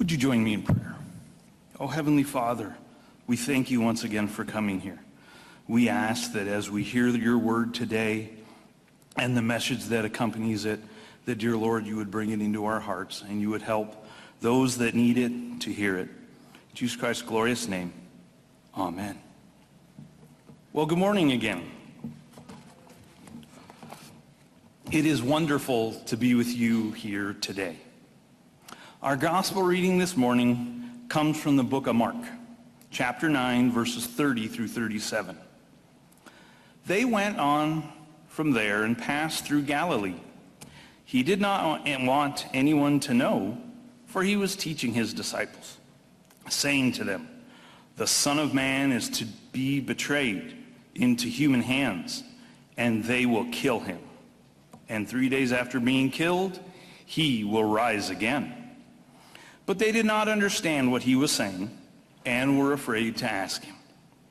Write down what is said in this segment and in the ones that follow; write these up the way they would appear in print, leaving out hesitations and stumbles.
Would you join me in prayer? Oh, Heavenly Father, we thank you once again for coming here. We ask that as we hear your word today and the message that accompanies it, that, dear Lord, you would bring it into our hearts and you would help those that need it to hear it. In Jesus Christ's glorious name, amen. Well, good morning again. It is wonderful to be with you here today. Our gospel reading this morning comes from the book of Mark, chapter 9, verses 30 through 37. They went on from there and passed through Galilee. He did not want anyone to know, for he was teaching his disciples, saying to them, "The Son of Man is to be betrayed into human hands, and they will kill him. And 3 days after being killed, he will rise again." But they did not understand what he was saying and were afraid to ask him.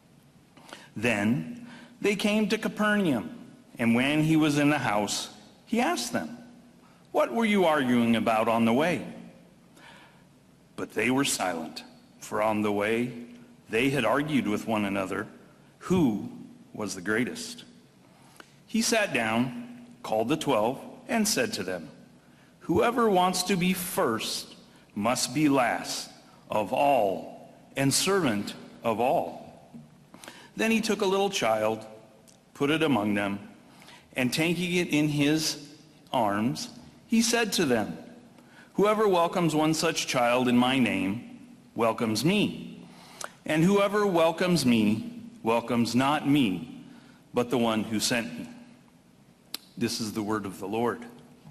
Then they came to Capernaum, and when he was in the house, he asked them, "What were you arguing about on the way?" But they were silent, for on the way they had argued with one another who was the greatest. He sat down, called the 12, and said to them, "Whoever wants to be first must be last of all and servant of all." Then he took a little child, put it among them, and taking it in his arms, he said to them, "Whoever welcomes one such child in my name welcomes me, and whoever welcomes me welcomes not me, but the one who sent me." This is the word of the Lord.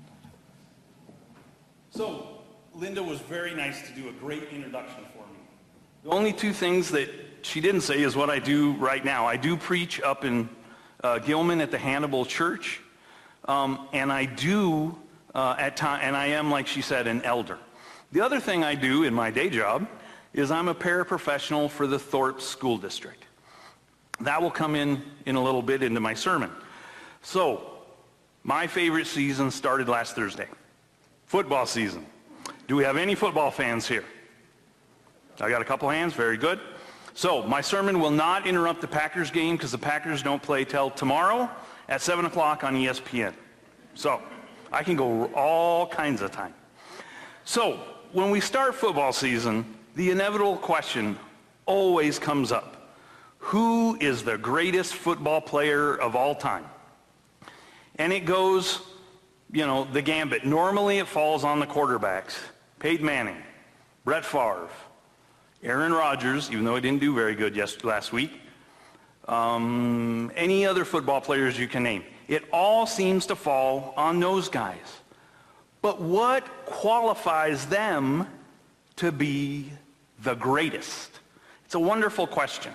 So, Linda was very nice to do a great introduction for me. The only two things that she didn't say is what I do right now. I do preach up in Gilman at the Hannibal Church, and I do and I am, like she said, an elder. The other thing I do in my day job is I'm a paraprofessional for the Thorpe School District. That will come in a little bit into my sermon. So, my favorite season started last Thursday. Football season. Do we have any football fans here? I got a couple hands, very good. So, my sermon will not interrupt the Packers game because the Packers don't play till tomorrow at 7 o'clock on ESPN. So, I can go all kinds of time. So, when we start football season, the inevitable question always comes up. Who is the greatest football player of all time? And it goes, the gambit. Normally it falls on the quarterbacks. Peyton Manning, Brett Favre, Aaron Rodgers, even though he didn't do very good last week, any other football players you can name. It all seems to fall on those guys. But what qualifies them to be the greatest? It's a wonderful question.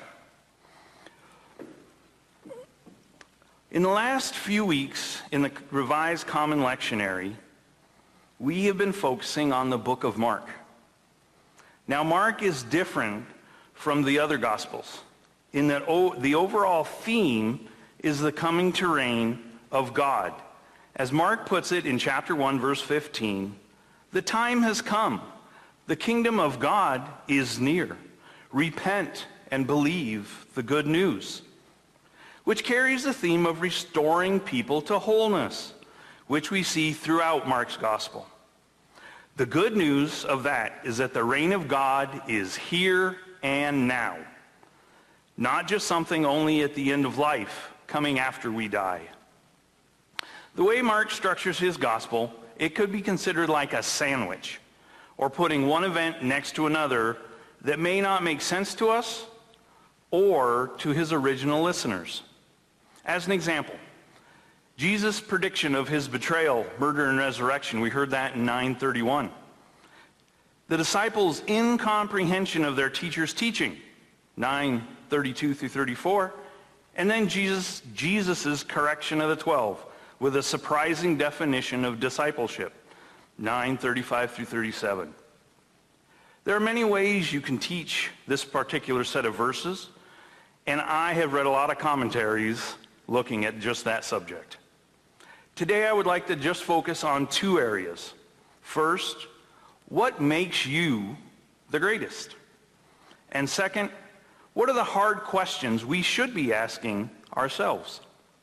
In the last few weeks in the Revised Common Lectionary, we have been focusing on the book of Mark. Now, Mark is different from the other Gospels in that the overall theme is the coming to reign of God. As Mark puts it in chapter 1, verse 15, "The time has come. The kingdom of God is near. Repent and believe the good news," which carries the theme of restoring people to wholeness, which we see throughout Mark's gospel. The good news of that is that the reign of God is here and now, not just something only at the end of life, coming after we die. The way Mark structures his gospel, it could be considered like a sandwich, or putting one event next to another that may not make sense to us or to his original listeners. As an example, Jesus' prediction of his betrayal, murder, and resurrection, we heard that in 9:31. The disciples' incomprehension of their teacher's teaching, 9:32 through 34, and then Jesus' correction of the 12 with a surprising definition of discipleship, 9:35 through 37. There are many ways you can teach this particular set of verses, and I have read a lot of commentaries looking at just that subject. Today I would like to just focus on two areas. First, what makes you the greatest? And second, what are the hard questions we should be asking ourselves?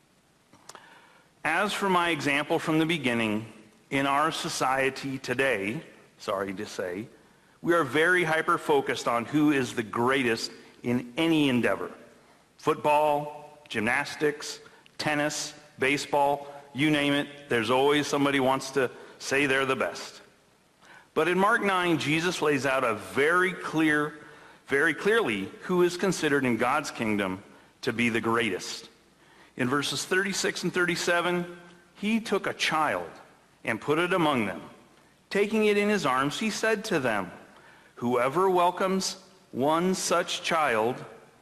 As for my example from the beginning, in our society today, sorry to say, we are very hyper-focused on who is the greatest in any endeavor. Football, gymnastics, tennis, baseball, you name it, there's always somebody who wants to say they're the best. But in Mark 9, Jesus lays out very clearly who is considered in God's kingdom to be the greatest. In verses 36 and 37, he took a child and put it among them. Taking it in his arms, he said to them, "Whoever welcomes one such child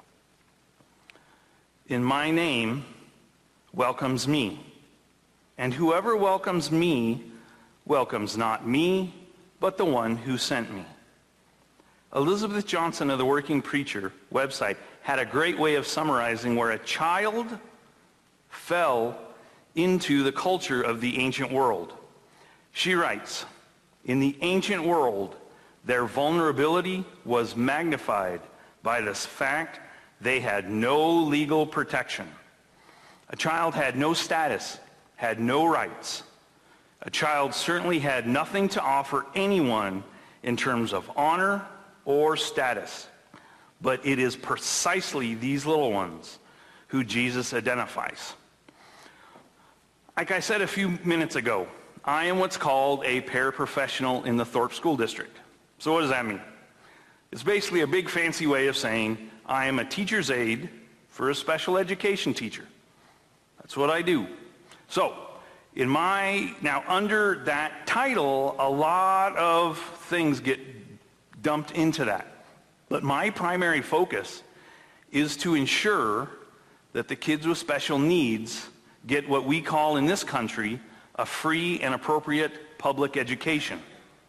in my name welcomes me. And whoever welcomes me welcomes not me, but the one who sent me." Elizabeth Johnson of the Working Preacher website had a great way of summarizing where a child fell into the culture of the ancient world. She writes, "In the ancient world, their vulnerability was magnified by the fact they had no legal protection. A child had no status, had no rights. A child certainly had nothing to offer anyone in terms of honor or status. But it is precisely these little ones who Jesus identifies." Like I said a few minutes ago, I am what's called a paraprofessional in the Thorpe School District. So what does that mean? It's basically a big fancy way of saying I am a teacher's aide for a special education teacher. That's what I do. So, now under that title, a lot of things get dumped into that. But my primary focus is to ensure that the kids with special needs get what we call in this country a free and appropriate public education.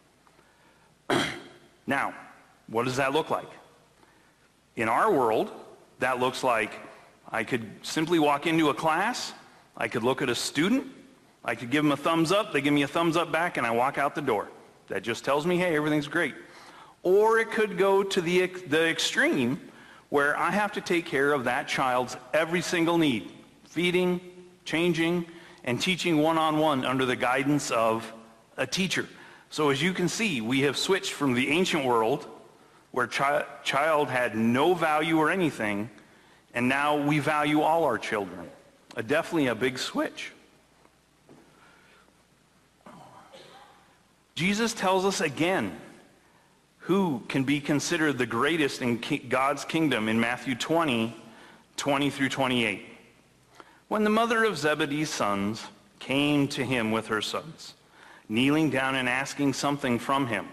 Now, what does that look like? In our world, that looks like I could simply walk into a class, I could look at a student, I could give them a thumbs up, they give me a thumbs up back, and I walk out the door. That just tells me, hey, everything's great. Or it could go to the extreme where I have to take care of that child's every single need, feeding, changing, and teaching one-on-one under the guidance of a teacher. So as you can see, we have switched from the ancient world where child had no value or anything, and now we value all our children. Definitely a big switch. Jesus tells us again who can be considered the greatest in God's kingdom in Matthew 20 through 28. When the mother of Zebedee's sons came to him with her sons, kneeling down and asking something from him,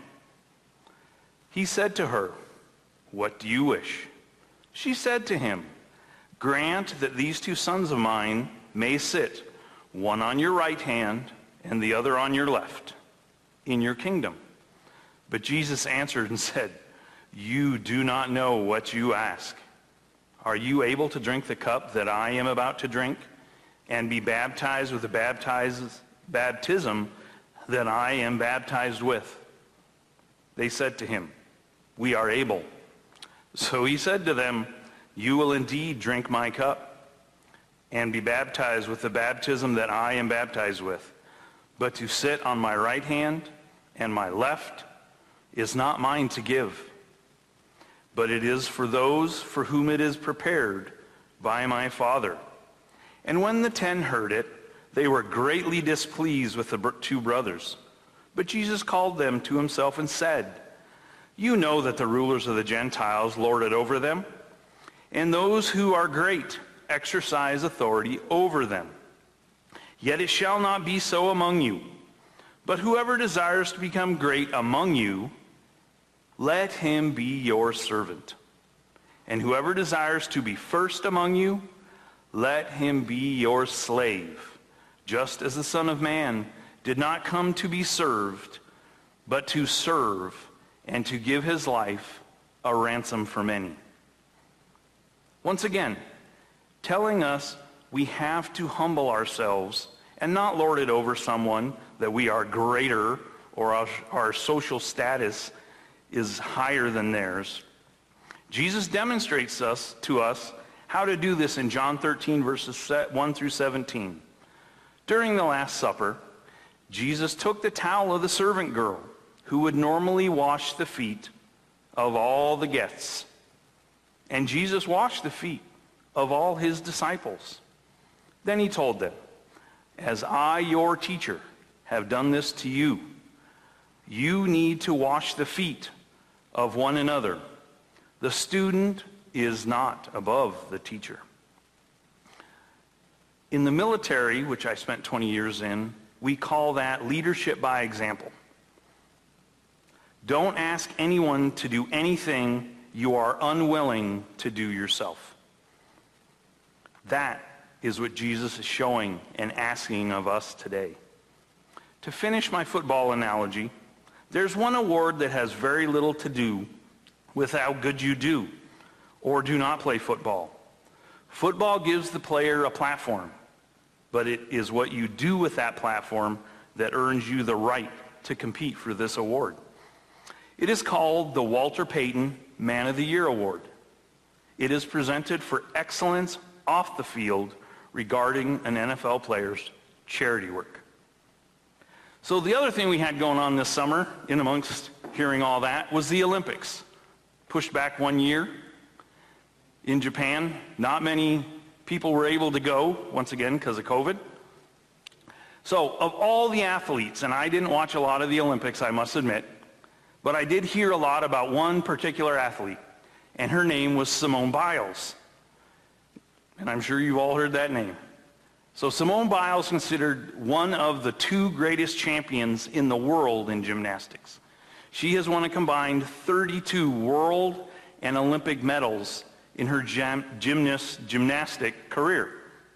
he said to her, "What do you wish?" She said to him, "Grant that these two sons of mine may sit, one on your right hand and the other on your left, in your kingdom." But Jesus answered and said, "You do not know what you ask. Are you able to drink the cup that I am about to drink and be baptized with the baptism that I am baptized with?" They said to him, "We are able." So he said to them, "You will indeed drink my cup and be baptized with the baptism that I am baptized with. But to sit on my right hand and my left is not mine to give, but it is for those for whom it is prepared by my Father." And when the 10 heard it, they were greatly displeased with the two brothers. But Jesus called them to himself and said, "You know that the rulers of the Gentiles lord it over them, and those who are great exercise authority over them. Yet it shall not be so among you. But whoever desires to become great among you, let him be your servant. And whoever desires to be first among you, let him be your slave, just as the Son of Man did not come to be served, but to serve and to give his life a ransom for many." Once again, telling us we have to humble ourselves and not lord it over someone, that we are greater or our social status is higher than theirs. Jesus demonstrates to us how to do this in John 13, verses 1 through 17. During the Last Supper, Jesus took the towel of the servant girl who would normally wash the feet of all the guests. And Jesus washed the feet of all his disciples. Then he told them, "As I, your teacher, have done this to you, you need to wash the feet of one another. The student is not above the teacher." In the military, which I spent 20 years in, we call that leadership by example. Don't ask anyone to do anything you are unwilling to do yourself. That is what Jesus is showing and asking of us today. To finish my football analogy, there's one award that has very little to do with how good you do or do not play football. Football gives the player a platform, but it is what you do with that platform that earns you the right to compete for this award. It is called the Walter Payton Man of the Year Award. It is presented for excellence off the field regarding an NFL player's charity work. So the other thing we had going on this summer, in amongst hearing all that, was the Olympics. Pushed back 1 year. In Japan, not many people were able to go, once again, because of COVID. So of all the athletes, and I didn't watch a lot of the Olympics, I must admit, but I did hear a lot about one particular athlete, and her name was Simone Biles. And I'm sure you've all heard that name. So Simone Biles is considered one of the two greatest champions in the world in gymnastics. She has won a combined 32 world and Olympic medals in her gymnastic career.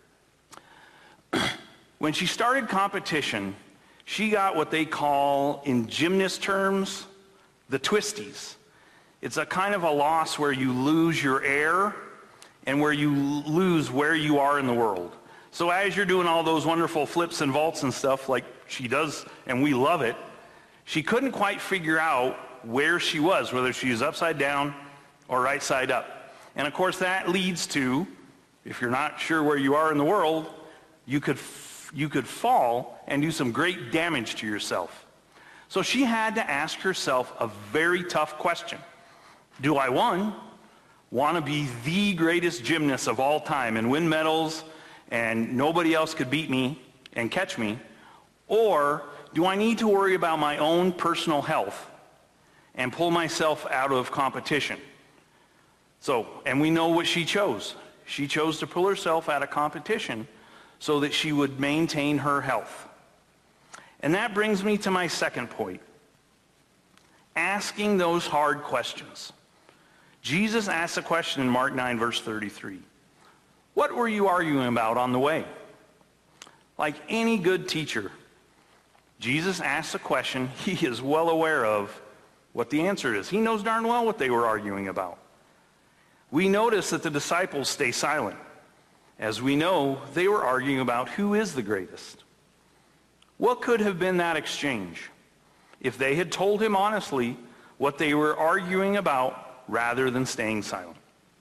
When she started competition, she got what they call, in gymnast terms, the twisties. It's a kind of a loss where you lose your air and where you lose where you are in the world. So as you're doing all those wonderful flips and vaults and stuff like she does, and we love it, she couldn't quite figure out where she was, whether she was upside down or right side up. And of course that leads to, if you're not sure where you are in the world, you could fall and do some great damage to yourself. So she had to ask herself a very tough question. Do I, one, want to be the greatest gymnast of all time and win medals and nobody else could beat me and catch me? Or do I need to worry about my own personal health and pull myself out of competition? So, and we know what she chose. She chose to pull herself out of competition so that she would maintain her health. And that brings me to my second point. Asking those hard questions. Jesus asked a question in Mark 9, verse 33. What were you arguing about on the way? Like any good teacher, Jesus asks a question he is well aware of what the answer is. He knows darn well what they were arguing about. We notice that the disciples stay silent. As we know, they were arguing about who is the greatest. What could have been that exchange if they had told him honestly what they were arguing about rather than staying silent?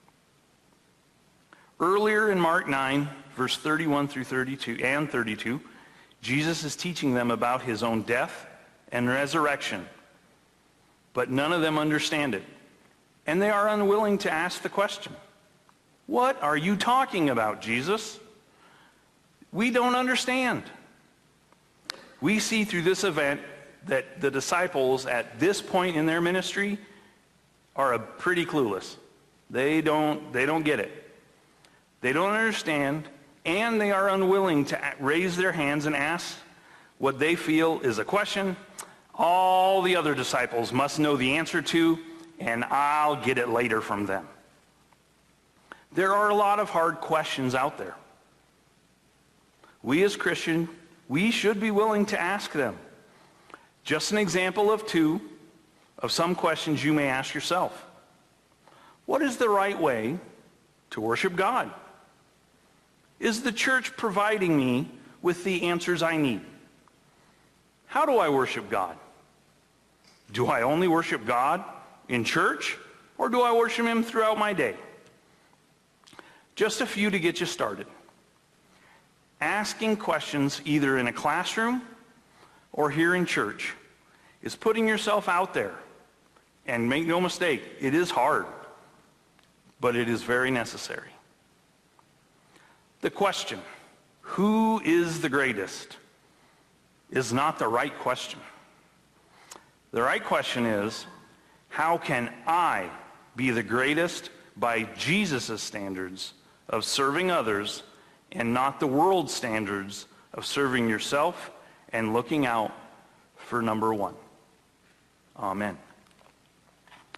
Earlier in Mark 9, verse 31 through 32, Jesus is teaching them about his own death and resurrection. But none of them understand it. And they are unwilling to ask the question. What are you talking about, Jesus? We don't understand. We see through this event that the disciples at this point in their ministry are pretty clueless. They don't get it. They don't understand, and they are unwilling to raise their hands and ask what they feel is a question all the other disciples must know the answer to, and I'll get it later from them. There are a lot of hard questions out there. We as Christians, we should be willing to ask them. Just an example of two of some questions you may ask yourself. What is the right way to worship God? Is the church providing me with the answers I need? How do I worship God? Do I only worship God in church, or do I worship him throughout my day? Just a few to get you started. Asking questions either in a classroom or here in church is putting yourself out there. And make no mistake, it is hard, but it is very necessary. The question, who is the greatest, is not the right question. The right question is, how can I be the greatest by Jesus' standards of serving others and not the world's standards of serving yourself and looking out for number one? Amen.